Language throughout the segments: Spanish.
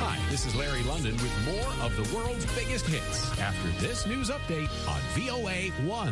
Hi, this is Larry London with more of the world's biggest hits after this news update on VOA 1.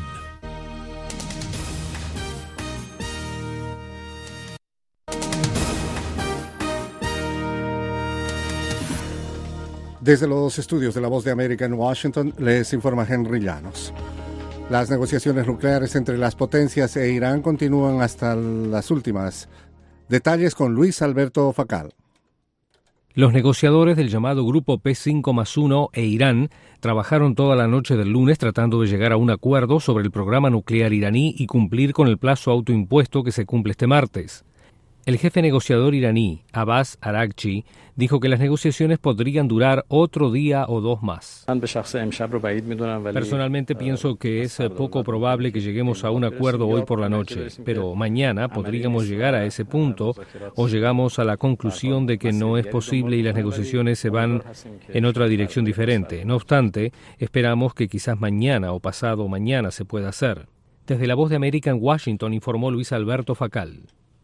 Desde los estudios de La Voz de América en Washington, les informa Henry Llanos. Las negociaciones nucleares entre las potencias e Irán continúan hasta las últimas. Detalles con Luis Alberto Facal. Los negociadores del llamado Grupo P5+1 e Irán trabajaron toda la noche del lunes tratando de llegar a un acuerdo sobre el programa nuclear iraní y cumplir con el plazo autoimpuesto que se cumple este martes. El jefe negociador iraní, Abbas Araghchi, dijo que las negociaciones podrían durar otro día o dos más. Personalmente pienso que es poco probable que lleguemos a un acuerdo hoy por la noche, pero mañana podríamos llegar a ese punto o llegamos a la conclusión de que no es posible y las negociaciones se van en otra dirección diferente. No obstante, esperamos que quizás mañana o pasado mañana se pueda hacer. Desde La Voz de América en Washington informó Luis Alberto Facal.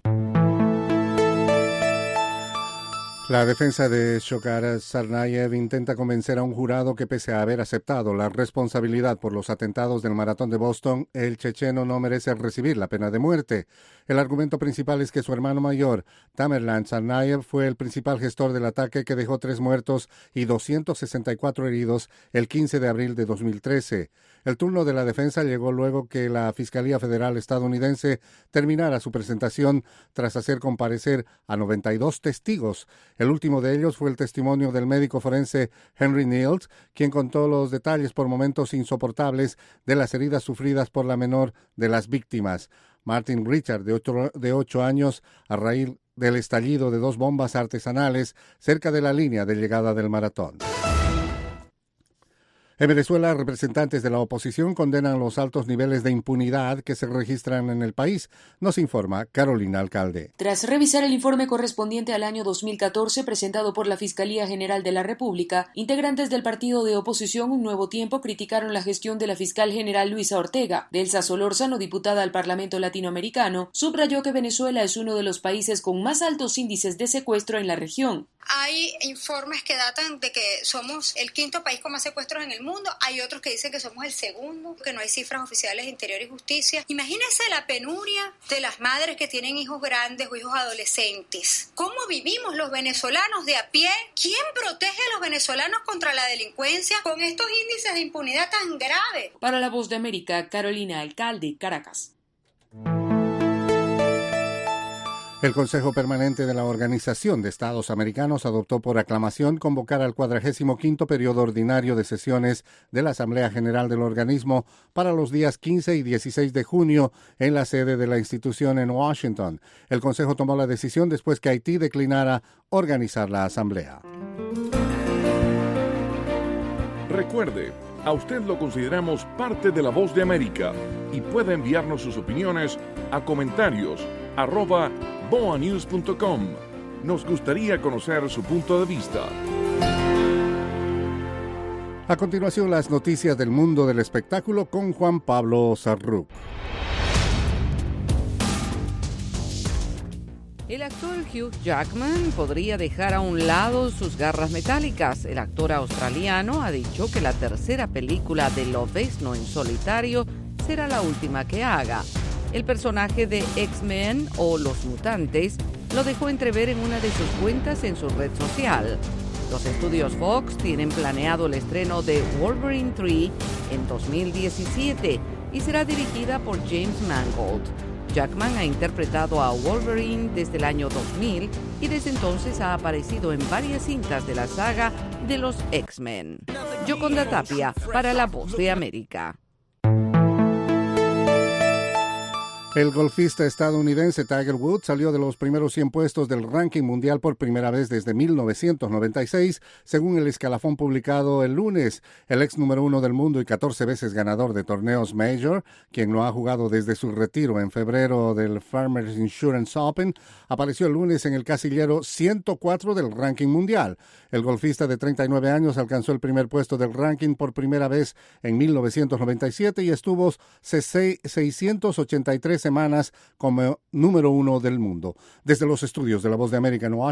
La defensa de Shokhar Tsarnaev intenta convencer a un jurado que, pese a haber aceptado la responsabilidad por los atentados del maratón de Boston, el checheno no merece recibir la pena de muerte. El argumento principal es que su hermano mayor, Tamerlan Tsarnaev, fue el principal gestor del ataque que dejó 3 muertos y 264 heridos el 15 de abril de 2013. El turno de la defensa llegó luego que la Fiscalía Federal estadounidense terminara su presentación tras hacer comparecer a 92 testigos. El último de ellos fue el testimonio del médico forense Henry Niels, quien contó los detalles por momentos insoportables de las heridas sufridas por la menor de las víctimas, Martin Richard, de 8 años, a raíz del estallido de 2 bombas artesanales cerca de la línea de llegada del maratón. En Venezuela, representantes de la oposición condenan los altos niveles de impunidad que se registran en el país. Nos informa Carolina Alcalde. Tras revisar el informe correspondiente al año 2014 presentado por la Fiscalía General de la República, integrantes del partido de oposición Un Nuevo Tiempo criticaron la gestión de la fiscal general Luisa Ortega. Delsa Solórzano, diputada al Parlamento Latinoamericano, subrayó que Venezuela es uno de los países con más altos índices de secuestro en la región. Hay informes que datan de que somos el 5º país con más secuestros en el mundo. Hay otros que dicen que somos el 2º, que no hay cifras oficiales de Interior y Justicia. Imagínense la penuria de las madres que tienen hijos grandes o hijos adolescentes. ¿Cómo vivimos los venezolanos de a pie? ¿Quién protege a los venezolanos contra la delincuencia con estos índices de impunidad tan graves? Para La Voz de América, Carolina Alcalde, Caracas. El Consejo Permanente de la Organización de Estados Americanos adoptó por aclamación convocar al 45º periodo ordinario de sesiones de la Asamblea General del organismo para los días 15 y 16 de junio en la sede de la institución en Washington. El Consejo tomó la decisión después que Haití declinara organizar la asamblea. Recuerde, a usted lo consideramos parte de La Voz de América y puede enviarnos sus opiniones a comentarios@boanews.com. Nos gustaría conocer su punto de vista. A continuación, las noticias del mundo del espectáculo con Juan Pablo Sarruc. El actor Hugh Jackman podría dejar a un lado sus garras metálicas. El actor australiano ha dicho que la tercera película de Lobezno en solitario será la última que haga. El personaje de X-Men o Los Mutantes lo dejó entrever en una de sus cuentas en su red social. Los estudios Fox tienen planeado el estreno de Wolverine 3 en 2017 y será dirigida por James Mangold. Jackman ha interpretado a Wolverine desde el año 2000 y desde entonces ha aparecido en varias cintas de la saga de los X-Men. Yoconda Tapia, para La Voz de América. El golfista estadounidense Tiger Woods salió de los primeros 100 puestos del ranking mundial por primera vez desde 1996, según el escalafón publicado el lunes. El ex número 1 del mundo y 14 veces ganador de torneos Major, quien no ha jugado desde su retiro en febrero del Farmers Insurance Open, apareció el lunes en el casillero 104 del ranking mundial. El golfista de 39 años alcanzó el primer puesto del ranking por primera vez en 1997 y estuvo 683 semanas como número 1 del mundo. Desde los estudios de La Voz de América en Washington,